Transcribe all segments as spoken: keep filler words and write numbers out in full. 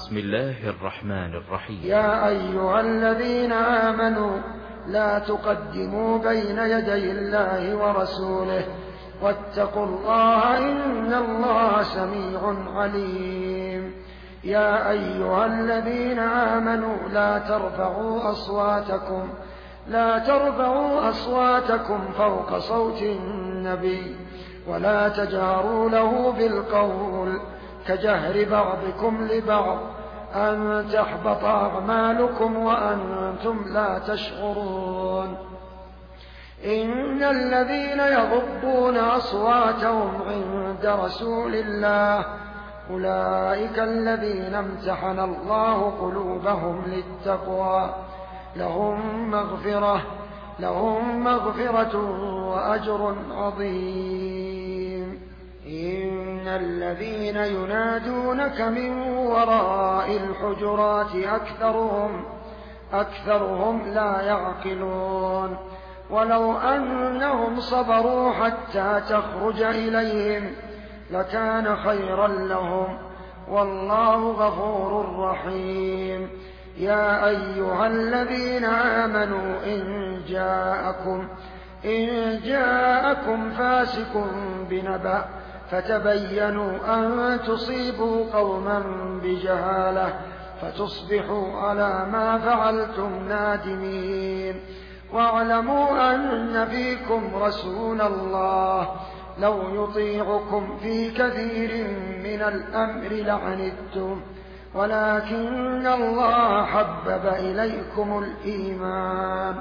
بسم الله الرحمن الرحيم. يا أيها الذين آمنوا لا تقدموا بين يدي الله ورسوله واتقوا الله إن الله سميع عليم. يا أيها الذين آمنوا لا ترفعوا أصواتكم لا ترفعوا أصواتكم فوق صوت النبي ولا تجهروا له بالقول كجهر بعضكم لبعض أن تحبط أعمالكم وأنتم لا تشعرون. إن الذين يغضون أصواتهم عند رسول الله أولئك الذين امتحن الله قلوبهم للتقوى لهم مغفرة لهم مغفرة وأجر عظيم. إن الذين ينادونك من وراء الحجرات أكثرهم أكثرهم لا يعقلون. ولو أنهم صبروا حتى تخرج إليهم لكان خيرا لهم والله غفور رحيم. يا أيها الذين آمنوا إن جاءكم إن جاءكم فاسق بنبأ فتبينوا أن تصيبوا قوما بجهالة فتصبحوا على ما فعلتم نادمين. واعلموا أن فيكم رسول الله لو يطيعكم في كثير من الأمر لعنتم ولكن الله حبب إليكم الإيمان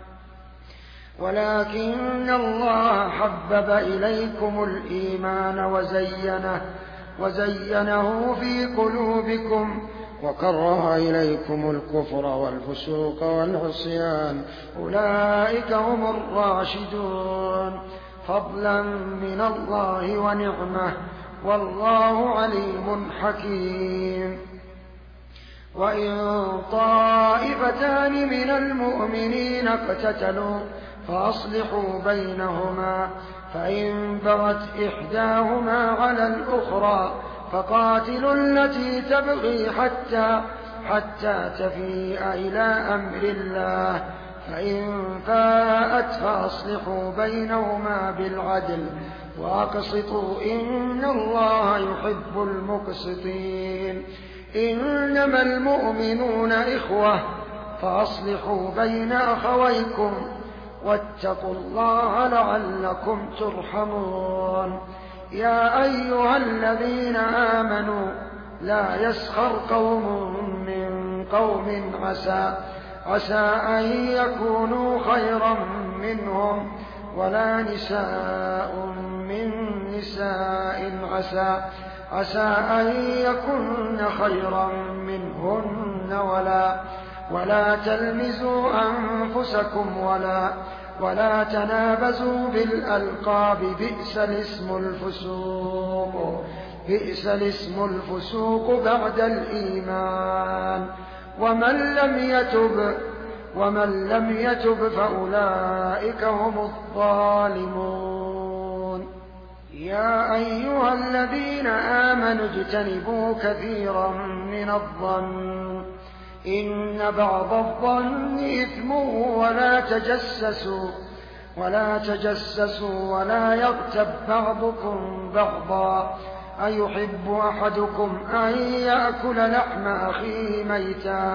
ولكن الله حبب إليكم الإيمان وزينه وزينه في قلوبكم وكره إليكم الكفر والفسوق والعصيان أولئك هم الراشدون فضلا من الله ونعمه والله عليم حكيم. وإن طائفتان من المؤمنين اقتتلوا فأصلحوا بينهما فإن بغت إحداهما على الأخرى فقاتلوا التي تبغي حتى حتى تفيء إلى أمر الله فإن فاءت فأصلحوا بينهما بالعدل وأقسطوا إن الله يحب المقسطين. إنما المؤمنون إخوة فأصلحوا بين أخويكم واتقوا الله لعلكم ترحمون. يا أيها الذين آمنوا لا يسخر قوم من قوم عسى عسى أن يكونوا خيرا منهم ولا نساء من نساء عسى عسى أن يكن خيرا منهن ولا ولا تلمزوا أنفسكم ولا ولا تنابزوا بالألقاب بئس الاسم الفسوق بئس الاسم الفسوق بعد الإيمان ومن لم يتب ومن لم يتب فأولئك هم الظالمون. يا أيها الذين آمنوا اجتنبوا كثيرا من الظن إن بعض الظن إثم ولا تجسسوا ولا تجسسوا ولا يغتب بعضكم بعضا أيحب أحدكم أن يأكل لحم أخيه ميتا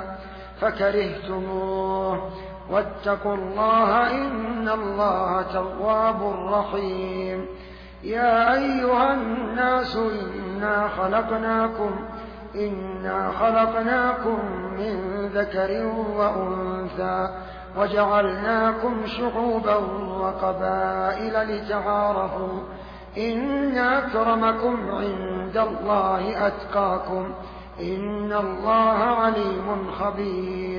فكرهتموه واتقوا الله إن الله تواب رحيم. يا أيها الناس إنا خلقناكم إنا خلقناكم من ذكر وأنثى وجعلناكم شعوبا وقبائل لتعارفوا إن أكرمكم عند الله أتقاكم إن الله عليم خبير.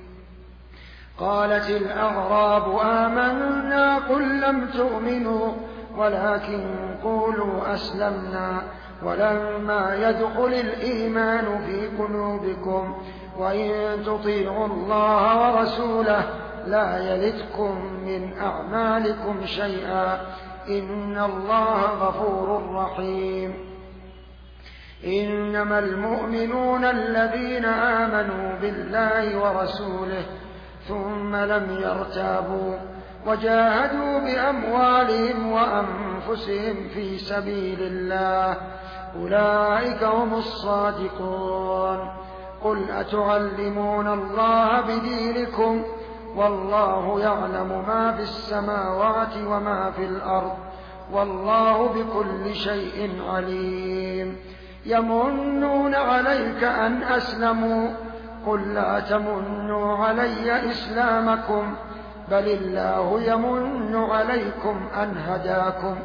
قالت الأعراب آمنا قل لم تؤمنوا ولكن قولوا أسلمنا ولما يدخل الإيمان في قلوبكم وإن تطيعوا الله ورسوله لا يلتكم من أعمالكم شيئا إن الله غفور رحيم. إنما المؤمنون الذين آمنوا بالله ورسوله ثم لم يرتابوا وجاهدوا بأموالهم وأنفسهم في سبيل الله أولئك هم الصادقون. قل أتعلمون الله بدينكم والله يعلم ما في السماوات وما في الأرض والله بكل شيء عليم. يمنون عليك أن أسلموا قل لا تمنوا علي إسلامكم بل الله يمن عليكم أن هداكم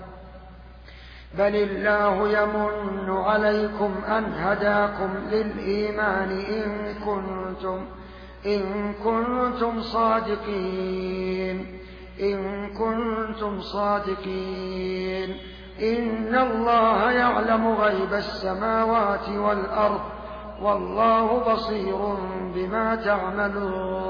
بل الله يمن عليكم أن هداكم للإيمان إن كنتم إن كنتم صادقين إن كنتم صادقين إن الله يعلم غيب السماوات والأرض والله بصير بما تعملون.